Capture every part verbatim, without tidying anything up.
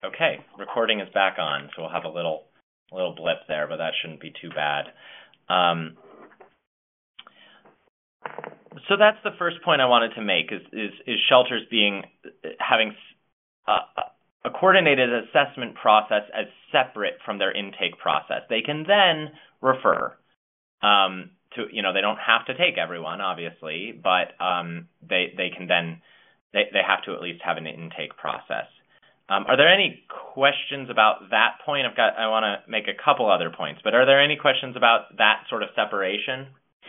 Okay, recording is back on, so we'll have a little a little blip there, but that shouldn't be too bad. Um, so that's the first point I wanted to make: is is, is shelters being having a, a coordinated assessment process as separate from their intake process. They can then refer um, to, you know, they don't have to take everyone, obviously, but um, they they can then they they have to at least have an intake process. Um, are there any questions about that point? I've got, I want to make a couple other points, but are there any questions about that sort of separation?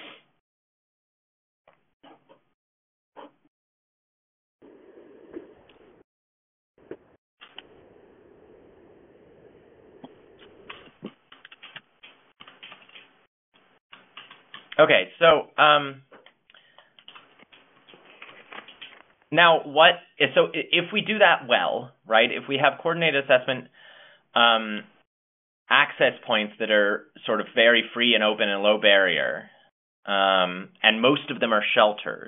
Okay, so um, now what, so if we do that well, right, if we have coordinated assessment um, access points that are sort of very free and open and low barrier, um, and most of them are shelters,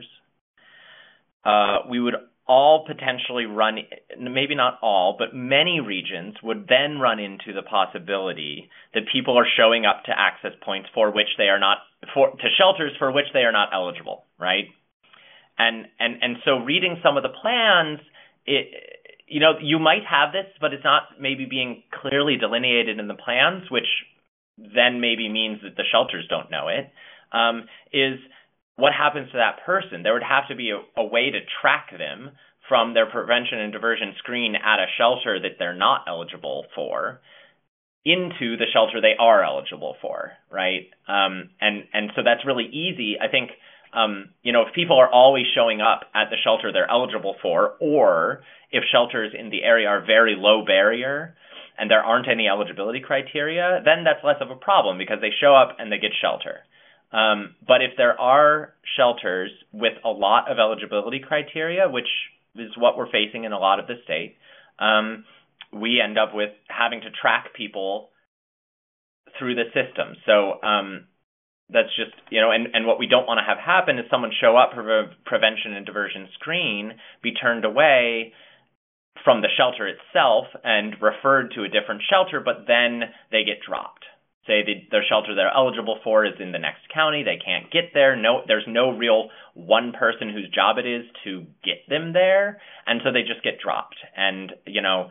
uh, we would all potentially run, maybe not all, but many regions would then run into the possibility that people are showing up to access points for which they are not, for to shelters for which they are not eligible, right? And and and so reading some of the plans, it, you know, you might have this, but it's not maybe being clearly delineated in the plans, which then maybe means that the shelters don't know it, um, is what happens to that person. There would have to be a, a way to track them from their prevention and diversion screen at a shelter that they're not eligible for into the shelter they are eligible for, right? Um, and, and so that's really easy. I think, um, you know, if people are always showing up at the shelter they're eligible for, or if shelters in the area are very low barrier and there aren't any eligibility criteria, then that's less of a problem because they show up and they get shelter. Um, but if there are shelters with a lot of eligibility criteria, which is what we're facing in a lot of the state, um, we end up with having to track people through the system. So um, that's just, you know, and, and what we don't want to have happen is someone show up for a prevention and diversion screen, be turned away from the shelter itself and referred to a different shelter, but then they get dropped. Say the, their shelter they're eligible for is in the next county, they can't get there. No, there's no real one person whose job it is to get them there, and so they just get dropped. And, you know,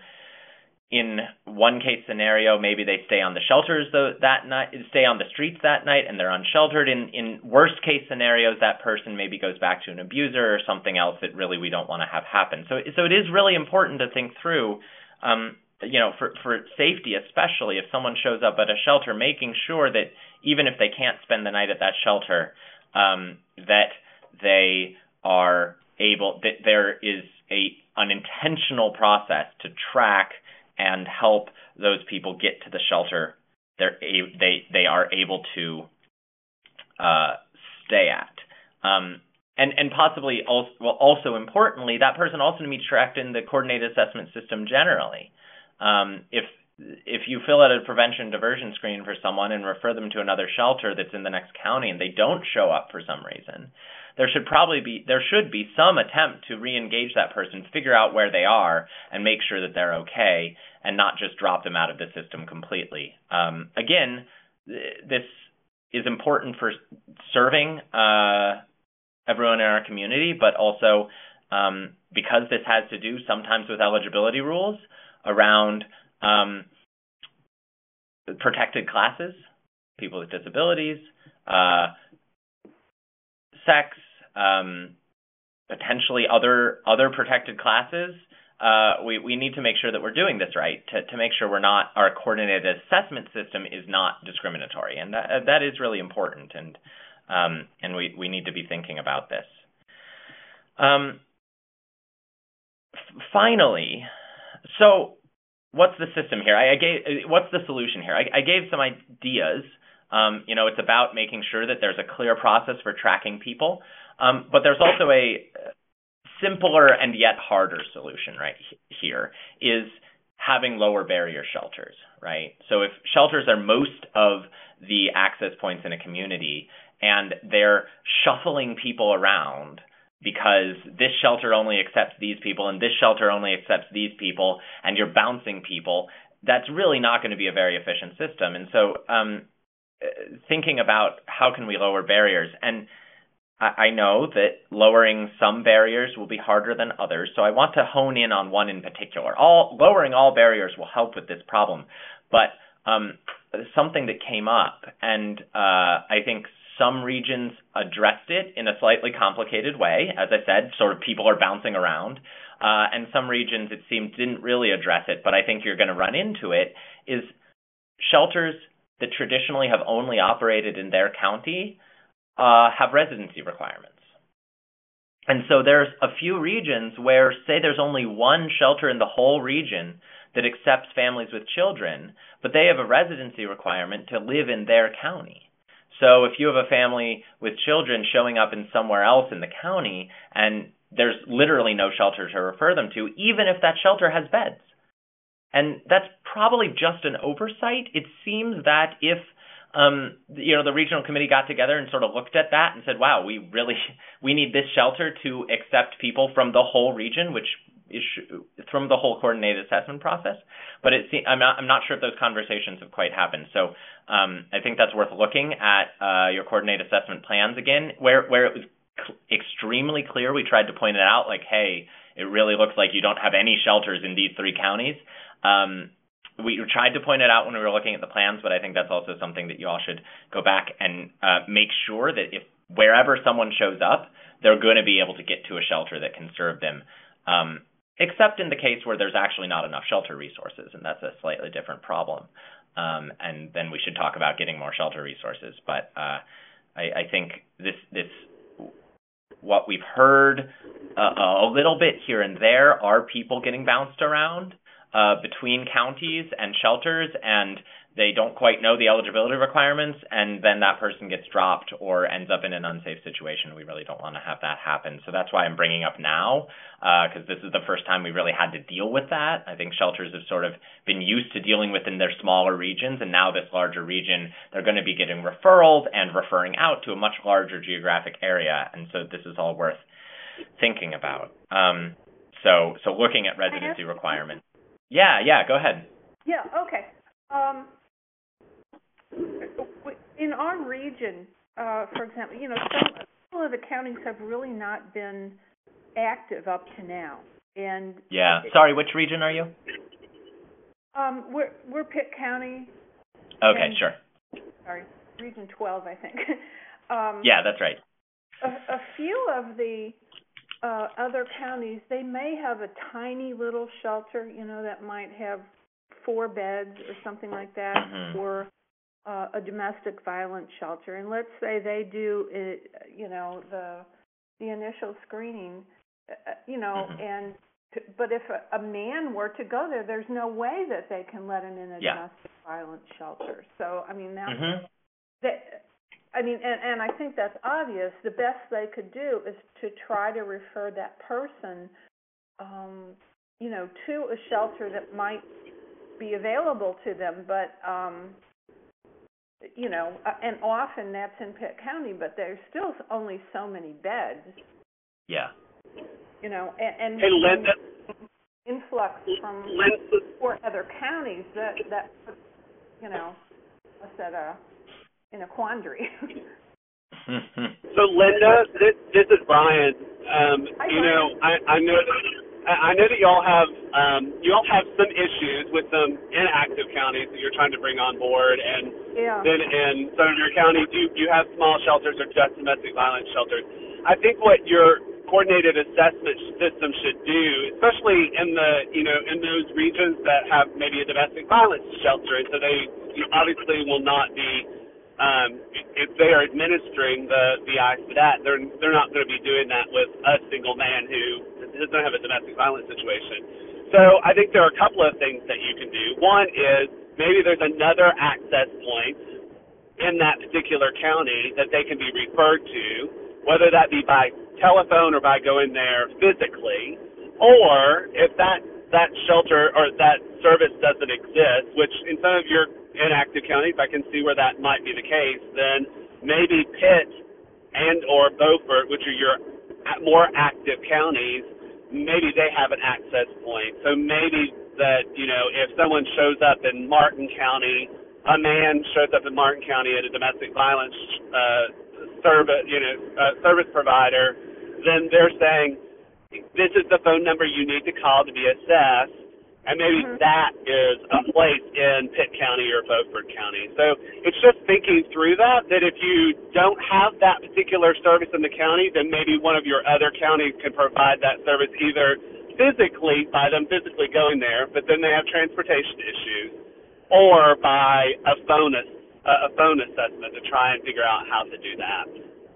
in one case scenario, maybe they stay on the shelters though, that night, stay on the streets that night, and they're unsheltered. In in worst case scenarios, that person maybe goes back to an abuser or something else that really we don't want to have happen. So, so it is really important to think through. Um, you know, for, for safety, especially if someone shows up at a shelter, making sure that even if they can't spend the night at that shelter, um, that they are able, that there is a an intentional process to track and help those people get to the shelter they're a, they they are able to uh, stay at. Um, And and possibly also, well, also importantly, that person also needs to be tracked in the coordinated assessment system generally. Um, if if you fill out a prevention diversion screen for someone and refer them to another shelter that's in the next county and they don't show up for some reason, there should probably be there should be some attempt to re-engage that person, figure out where they are, and make sure that they're okay, and not just drop them out of the system completely. Um, again, th- this is important for serving uh, everyone in our community, but also um, because this has to do sometimes with eligibility rules around um, protected classes, people with disabilities, uh, sex, um, potentially other other protected classes. Uh, we, we need to make sure that we're doing this right to, to make sure we're not, our coordinated assessment system is not discriminatory. And that, that is really important. And um, and we, we need to be thinking about this. Um, f- finally, so what's the system here? I, I gave, what's the solution here? I, I gave some ideas. Um, you know, it's about making sure that there's a clear process for tracking people. Um, but there's also a simpler and yet harder solution right here is having lower barrier shelters, right? So if shelters are most of the access points in a community and they're shuffling people around because this shelter only accepts these people and this shelter only accepts these people, and you're bouncing people, that's really not going to be a very efficient system. And so um, thinking about how can we lower barriers, and I know that lowering some barriers will be harder than others, so I want to hone in on one in particular. All lowering all barriers will help with this problem, but um, something that came up, and uh, I think some regions addressed it in a slightly complicated way. As I said, sort of people are bouncing around, uh, and some regions, it seemed, didn't really address it, but I think you're going to run into it, is shelters that traditionally have only operated in their county Uh, have residency requirements. And so there's a few regions where, say there's only one shelter in the whole region that accepts families with children, but they have a residency requirement to live in their county. So if you have a family with children showing up in somewhere else in the county, and there's literally no shelter to refer them to, even if that shelter has beds. And that's probably just an oversight. It seems that if Um, you know, the regional committee got together and sort of looked at that and said, wow, we really, we need this shelter to accept people from the whole region, which is from the whole coordinated assessment process. But it, I'm not, I'm not sure if those conversations have quite happened. So um, I think that's worth looking at uh, your coordinated assessment plans again, where, where it was cl- extremely clear. We tried to point it out like, hey, it really looks like you don't have any shelters in these three counties. Um, We tried to point it out when we were looking at the plans, but I think that's also something that you all should go back and uh, make sure that if wherever someone shows up, they're going to be able to get to a shelter that can serve them, um, except in the case where there's actually not enough shelter resources, and that's a slightly different problem. Um, and then we should talk about getting more shelter resources. But uh, I, I think this this what we've heard uh, a little bit here and there are people getting bounced around Uh, between counties and shelters, and they don't quite know the eligibility requirements, and then that person gets dropped or ends up in an unsafe situation. We really don't want to have that happen. So that's why I'm bringing up now, because uh, this is the first time we really had to deal with that. I think shelters have sort of been used to dealing with in their smaller regions, and now this larger region, they're going to be getting referrals and referring out to a much larger geographic area, and so this is all worth thinking about. Um, so, so looking at residency requirements. Yeah, yeah, go ahead. Yeah, okay. Um, in our region, uh, for example, you know, some, some of the counties have really not been active up to now. And yeah, sorry, which region are you? Um, we're we're Pitt County. Okay, and, sure. Sorry, Region twelve, I think. um, yeah, that's right. A, a few of the Uh, other counties, they may have a tiny little shelter, you know, that might have four beds or something like that, mm-hmm. or uh, a domestic violence shelter. And let's say they do, it, you know, the the initial screening, uh, you know, mm-hmm. and to, but if a, a man were to go there, there's no way that they can let him in a yeah. domestic violence shelter. So, I mean, now mm-hmm. that. I mean, and, and I think that's obvious. The best they could do is to try to refer that person, um, you know, to a shelter that might be available to them. But, um, you know, and often that's in Pitt County, but there's still only so many beds. Yeah. You know, and, and hey, Linda. influx from Linda. four other counties that, that puts, you know, us at a... in a quandary. So, Linda, this, this is Brian. Um, Hi, you Brian. know, I, I know that I know that y'all have um, you all have some issues with some inactive counties that you're trying to bring on board, and yeah. then in some of your counties you you have small shelters or just domestic violence shelters. I think what your coordinated assessment system should do, especially in the you know in those regions that have maybe a domestic violence shelter, and so they you know, obviously will not be. Um, if they are administering the the I for that, they're they're not going to be doing that with a single man who doesn't have a domestic violence situation. So I think there are a couple of things that you can do. One is maybe there's another access point in that particular county that they can be referred to, whether that be by telephone or by going there physically, or if that that shelter or that service doesn't exist, which in some of your inactive counties, I can see where that might be the case, then maybe Pitt and or Beaufort, which are your more active counties, maybe they have an access point. So maybe that, you know, if someone shows up in Martin County, a man shows up in Martin County at a domestic violence uh, service, you know, uh, service provider, then they're saying, this is the phone number you need to call to be assessed, and maybe mm-hmm. that is a place in Pitt County or Beaufort County. So it's just thinking through that, that if you don't have that particular service in the county, then maybe one of your other counties can provide that service either physically, by them physically going there, but then they have transportation issues, or by a phone, a phone assessment to try and figure out how to do that.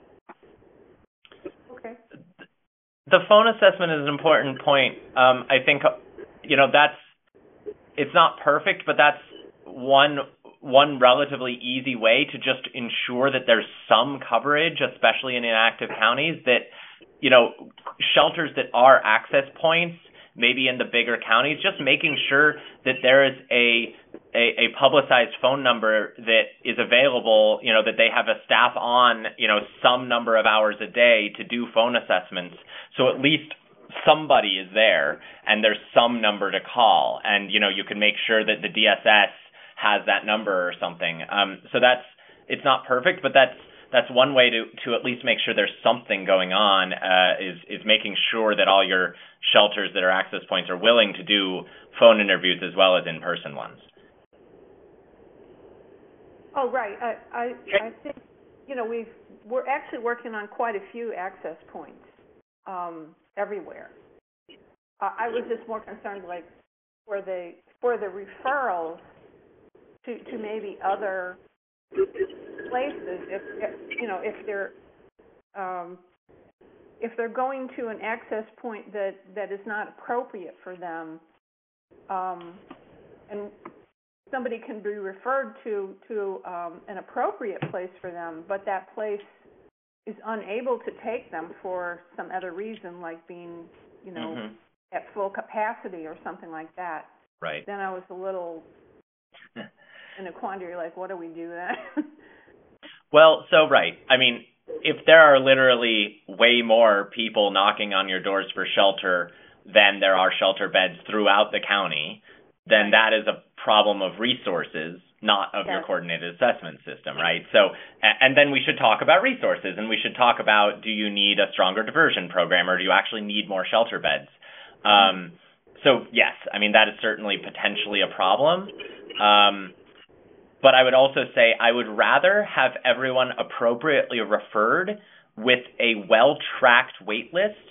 Okay. The phone assessment is an important point. Um, I think, you know, that's, it's not perfect, but that's one one relatively easy way to just ensure that there's some coverage, especially in inactive counties, that, you know, shelters that are access points, maybe in the bigger counties, just making sure that there is a, a, a publicized phone number that is available, you know, that they have a staff on, you know, some number of hours a day to do phone assessments. So at least somebody is there and there's some number to call, and, you know, you can make sure that the D S S has that number or something. Um, so that's, it's not perfect, but that's, that's one way to, to at least make sure there's something going on, uh, is, is making sure that all your shelters that are access points are willing to do phone interviews as well as in-person ones. Oh, right. I, I, I think, you know, we've, we're actually working on quite a few access points um, everywhere. Uh, I was just more concerned, like, for the, for the referrals to, to maybe other places, if, if you know, if they're um, if they're going to an access point that, that is not appropriate for them, um, and somebody can be referred to to um, an appropriate place for them, but that place is unable to take them for some other reason, like being, you know, mm-hmm. at full capacity or something like that. Right. Then I was a little in a quandary, like, what do we do then? Well, so, right. I mean, if there are literally way more people knocking on your doors for shelter than there are shelter beds throughout the county, then that is a problem of resources, not of yes. your coordinated assessment system, right? So, and then we should talk about resources, and we should talk about, do you need a stronger diversion program, or do you actually need more shelter beds? Um, so, yes, I mean, that is certainly potentially a problem. Um, But I would also say I would rather have everyone appropriately referred with a well-tracked wait list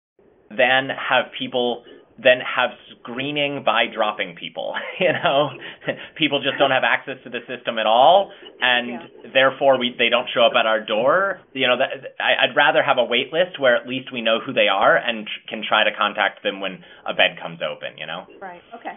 than have people than have screening by dropping people. You know, people just don't have access to the system at all, and yeah. therefore we they don't show up at our door. You know, that, I, I'd rather have a wait list where at least we know who they are and tr- can try to contact them when a bed comes open. You know. Right. Okay.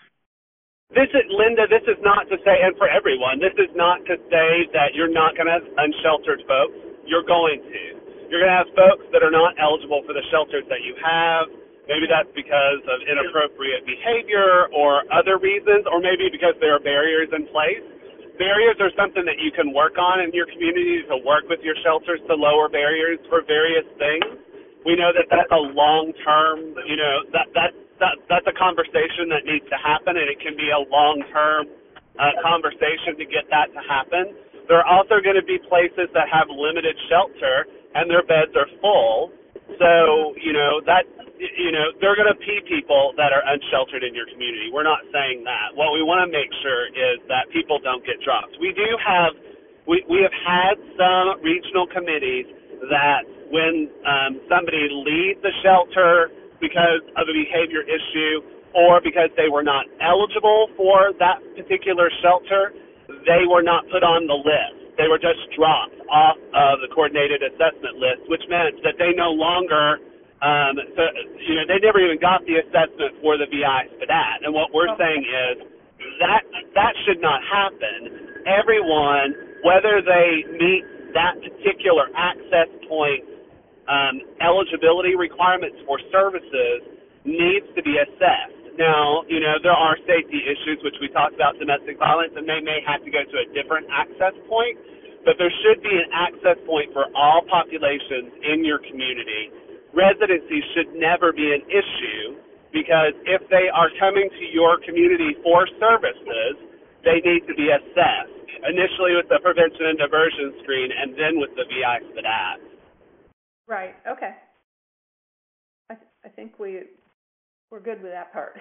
This is, Linda, this is not to say, and for everyone, this is not to say that you're not going to have unsheltered folks. You're going to. You're going to have folks that are not eligible for the shelters that you have. Maybe that's because of inappropriate behavior or other reasons, or maybe because there are barriers in place. Barriers are something that you can work on in your community, to work with your shelters to lower barriers for various things. We know that that's a long-term, you know, that that That, that's a conversation that needs to happen, and it can be a long-term uh, conversation to get that to happen. There are also going to be places that have limited shelter, and their beds are full. So, you know, that, you know, they're going to be people that are unsheltered in your community. We're not saying that. What we want to make sure is that people don't get dropped. We do have, we, we have had some regional committees that when um, somebody leaves the shelter because of a behavior issue or because they were not eligible for that particular shelter, they were not put on the list. They were just dropped off of the coordinated assessment list, which meant that they no longer, um, so, you know, they never even got the assessment for the V I for that. And what we're okay. saying is that that should not happen. Everyone, whether they meet that particular access point Um, eligibility requirements for services, needs to be assessed. Now, you know, there are safety issues, which we talked about, domestic violence, and they may have to go to a different access point, but there should be an access point for all populations in your community residency should never be an issue, because if they are coming to your community for services, they need to be assessed, initially with the prevention and diversion screen and then with the V I S P D A T. Right, okay. I, th- I think we, we're good with that part.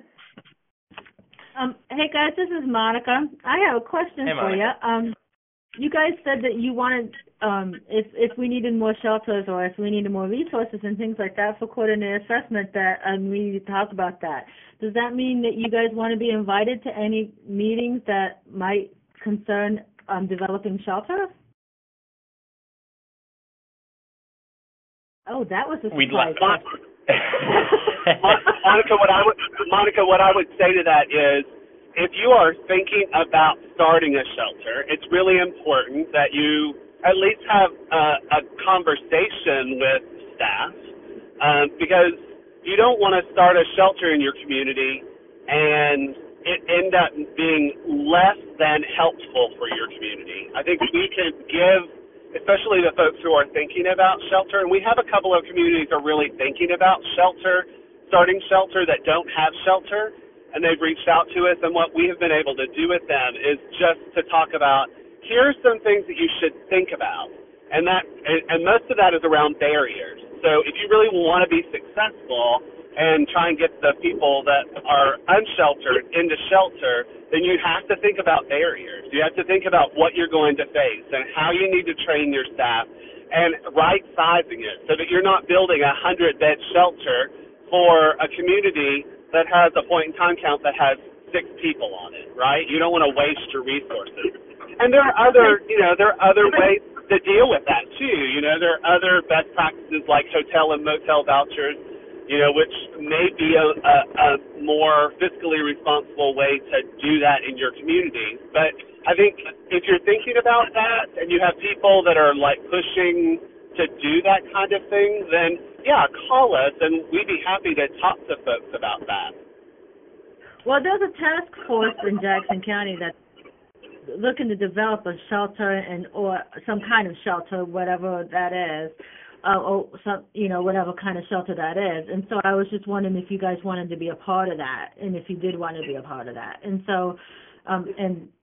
Um, hey guys, this is Monica. I have a question hey, for you. Um, you guys said that you wanted, um, if if we needed more shelters or if we needed more resources and things like that for coordinated assessment, that um, we need to talk about that. Does that mean that you guys want to be invited to any meetings that might concern um, developing shelters? Oh, that was a We'd surprise. like Monica, what I would Monica, what I would say to that is, if you are thinking about starting a shelter, it's really important that you at least have a, a conversation with staff, um, because you don't want to start a shelter in your community and it end up being less than helpful for your community. I think we can give, especially the folks who are thinking about shelter, and we have a couple of communities that are really thinking about shelter, starting shelter that don't have shelter, and they've reached out to us, and what we have been able to do with them is just to talk about, here's some things that you should think about, and that, and, and most of that is around barriers. So if you really want to be successful and try and get the people that are unsheltered into shelter, then you have to think about barriers. You have to think about what you're going to face and how you need to train your staff and right-sizing it so that you're not building a hundred-bed shelter for a community that has a point-in-time count that has six people on it, right? You don't want to waste your resources. And there are other, you know, there are other ways to deal with that, too. You know, there are other best practices like hotel and motel vouchers, you know, which may be a, a, a more fiscally responsible way to do that in your community. But I think if you're thinking about that and you have people that are, like, pushing to do that kind of thing, then, yeah, call us, and we'd be happy to talk to folks about that. Well, there's a task force in Jackson County that's looking to develop a shelter and or some kind of shelter, whatever that is. Uh, or some, you know, whatever kind of shelter that is. And so I was just wondering if you guys wanted to be a part of that, and if you did want to be a part of that. And so, um, and